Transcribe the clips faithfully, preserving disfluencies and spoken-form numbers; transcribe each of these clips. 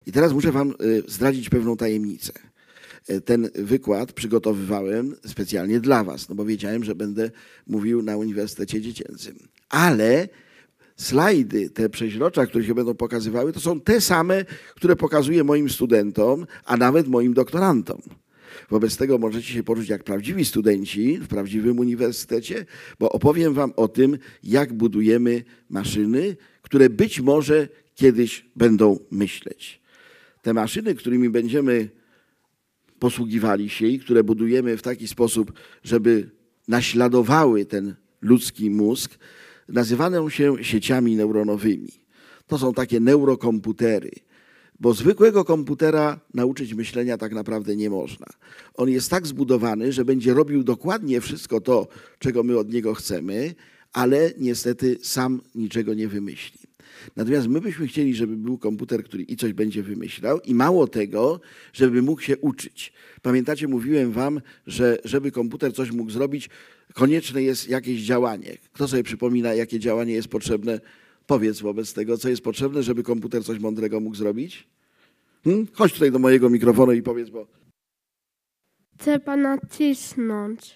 I teraz muszę wam zdradzić pewną tajemnicę. Ten wykład przygotowywałem specjalnie dla was, no bo wiedziałem, że będę mówił na Uniwersytecie Dziecięcym. Ale slajdy, te przeźrocza, które się będą pokazywały, to są te same, które pokazuję moim studentom, a nawet moim doktorantom. Wobec tego możecie się poczuć jak prawdziwi studenci w prawdziwym uniwersytecie, bo opowiem wam o tym, jak budujemy maszyny, które być może kiedyś będą myśleć. Te maszyny, którymi będziemy posługiwali się i które budujemy w taki sposób, żeby naśladowały ten ludzki mózg, nazywane się sieciami neuronowymi. To są takie neurokomputery, bo zwykłego komputera nauczyć myślenia tak naprawdę nie można. On jest tak zbudowany, że będzie robił dokładnie wszystko to, czego my od niego chcemy, ale niestety sam niczego nie wymyśli. Natomiast my byśmy chcieli, żeby był komputer, który i coś będzie wymyślał i mało tego, żeby mógł się uczyć. Pamiętacie, mówiłem wam, że żeby komputer coś mógł zrobić, konieczne jest jakieś działanie. Kto sobie przypomina, jakie działanie jest potrzebne? Powiedz wobec tego, co jest potrzebne, żeby komputer coś mądrego mógł zrobić? Hmm? Chodź tutaj do mojego mikrofonu i powiedz, bo... Trzeba nacisnąć.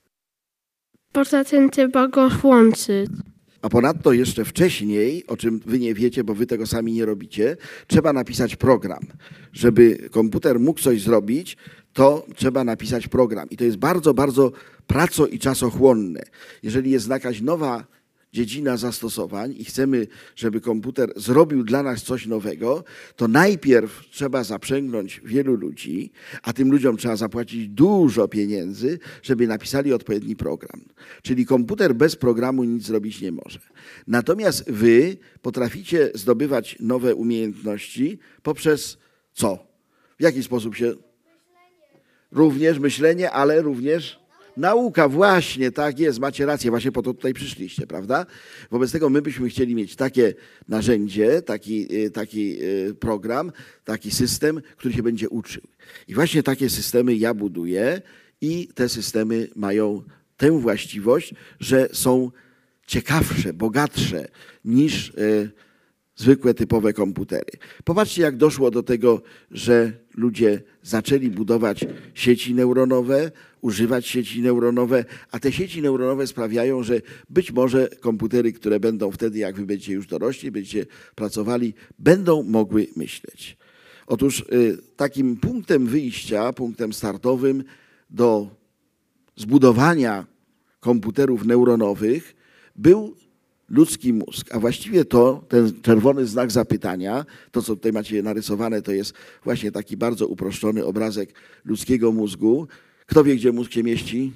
Poza tym trzeba go włączyć. A ponadto jeszcze wcześniej, o czym wy nie wiecie, bo wy tego sami nie robicie, trzeba napisać program. Żeby komputer mógł coś zrobić, to trzeba napisać program. I to jest bardzo, bardzo praco- i czasochłonne. Jeżeli jest jakaś nowa dziedzina zastosowań i chcemy, żeby komputer zrobił dla nas coś nowego, to najpierw trzeba zaprzęgnąć wielu ludzi, a tym ludziom trzeba zapłacić dużo pieniędzy, żeby napisali odpowiedni program. Czyli komputer bez programu nic zrobić nie może. Natomiast wy potraficie zdobywać nowe umiejętności poprzez co? W jaki sposób się... Również myślenie, ale również... Nauka, właśnie, tak jest, macie rację, właśnie po to tutaj przyszliście, prawda? Wobec tego my byśmy chcieli mieć takie narzędzie, taki, taki program, taki system, który się będzie uczył. I właśnie takie systemy ja buduję i te systemy mają tę właściwość, że są ciekawsze, bogatsze niż zwykłe, typowe komputery. Popatrzcie, jak doszło do tego, że ludzie zaczęli budować sieci neuronowe, używać sieci neuronowe, a te sieci neuronowe sprawiają, że być może komputery, które będą wtedy, jak wy będziecie już dorośli, będziecie pracowali, będą mogły myśleć. Otóż takim punktem wyjścia, punktem startowym do zbudowania komputerów neuronowych był ludzki mózg, a właściwie to ten czerwony znak zapytania, to co tutaj macie narysowane, to jest właśnie taki bardzo uproszczony obrazek ludzkiego mózgu. Kto wie, gdzie mózg się mieści?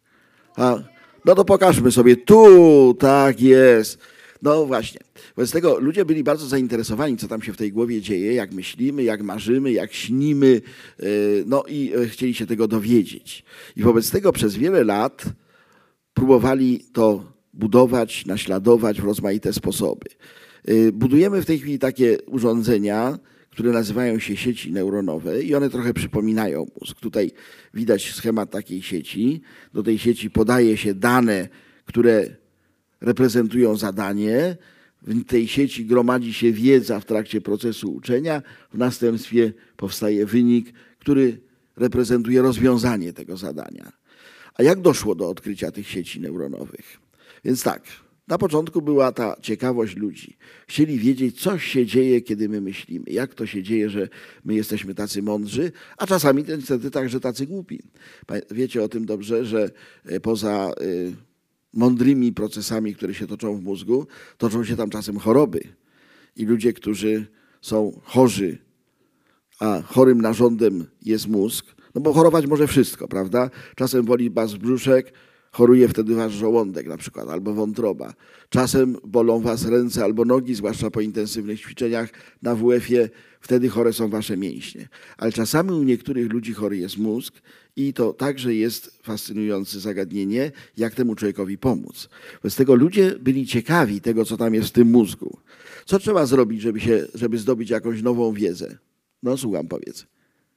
A, no to pokażmy sobie. Tu, tak jest. No właśnie. Wobec tego ludzie byli bardzo zainteresowani, co tam się w tej głowie dzieje, jak myślimy, jak marzymy, jak śnimy, no i chcieli się tego dowiedzieć. I wobec tego przez wiele lat próbowali to budować, naśladować w rozmaite sposoby. Budujemy w tej chwili takie urządzenia, które nazywają się sieci neuronowe i one trochę przypominają mózg. Tutaj widać schemat takiej sieci. Do tej sieci podaje się dane, które reprezentują zadanie. W tej sieci gromadzi się wiedza w trakcie procesu uczenia. W następstwie powstaje wynik, który reprezentuje rozwiązanie tego zadania. A jak doszło do odkrycia tych sieci neuronowych? Więc tak, na początku była ta ciekawość ludzi. Chcieli wiedzieć, co się dzieje, kiedy my myślimy. Jak to się dzieje, że my jesteśmy tacy mądrzy, a czasami niestety także tacy głupi. Wiecie o tym dobrze, że poza mądrymi procesami, które się toczą w mózgu, toczą się tam czasem choroby. I ludzie, którzy są chorzy, a chorym narządem jest mózg, no bo chorować może wszystko, prawda? Czasem boli was brzuszek, choruje wtedy wasz żołądek na przykład, albo wątroba. Czasem bolą was ręce albo nogi, zwłaszcza po intensywnych ćwiczeniach na W F-ie, wtedy chore są wasze mięśnie. Ale czasami u niektórych ludzi chory jest mózg i to także jest fascynujące zagadnienie, jak temu człowiekowi pomóc. Wobec tego ludzie byli ciekawi tego, co tam jest w tym mózgu. Co trzeba zrobić, żeby, się, żeby zdobyć jakąś nową wiedzę? No słucham, powiedz.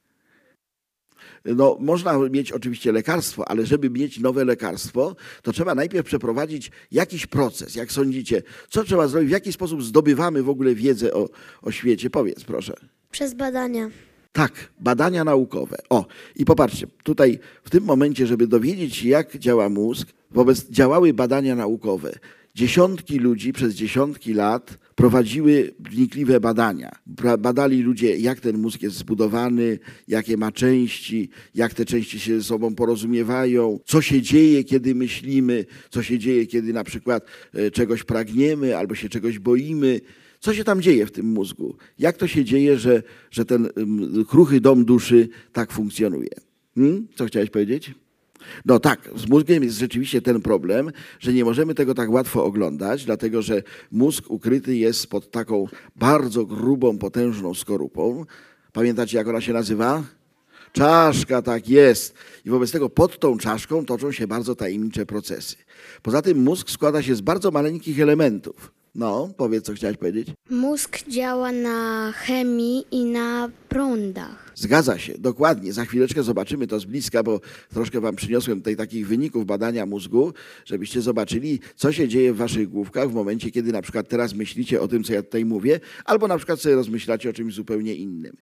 No, można mieć oczywiście lekarstwo, ale żeby mieć nowe lekarstwo, to trzeba najpierw przeprowadzić jakiś proces. Jak sądzicie, co trzeba zrobić, w jaki sposób zdobywamy w ogóle wiedzę o, o świecie? Powiedz, proszę. Przez badania. Tak, badania naukowe. O, i popatrzcie, tutaj w tym momencie, żeby dowiedzieć się, jak działa mózg, wobec działały badania naukowe. Dziesiątki ludzi przez dziesiątki lat prowadziły wnikliwe badania. Badali ludzie, jak ten mózg jest zbudowany, jakie ma części, jak te części się ze sobą porozumiewają, co się dzieje, kiedy myślimy, co się dzieje, kiedy na przykład czegoś pragniemy albo się czegoś boimy. Co się tam dzieje w tym mózgu? Jak to się dzieje, że, że ten kruchy dom duszy tak funkcjonuje? Hmm? Co chciałeś powiedzieć? No tak, z mózgiem jest rzeczywiście ten problem, że nie możemy tego tak łatwo oglądać, dlatego że mózg ukryty jest pod taką bardzo grubą, potężną skorupą. Pamiętacie, jak ona się nazywa? Czaszka, tak jest. I wobec tego pod tą czaszką toczą się bardzo tajemnicze procesy. Poza tym mózg składa się z bardzo maleńkich elementów. No, powiedz, co chciałeś powiedzieć. Mózg działa na chemii i na prądach. Zgadza się, dokładnie. Za chwileczkę zobaczymy to z bliska, bo troszkę wam przyniosłem tutaj takich wyników badania mózgu, żebyście zobaczyli, co się dzieje w waszych główkach w momencie, kiedy na przykład teraz myślicie o tym, co ja tutaj mówię, albo na przykład sobie rozmyślacie o czymś zupełnie innym.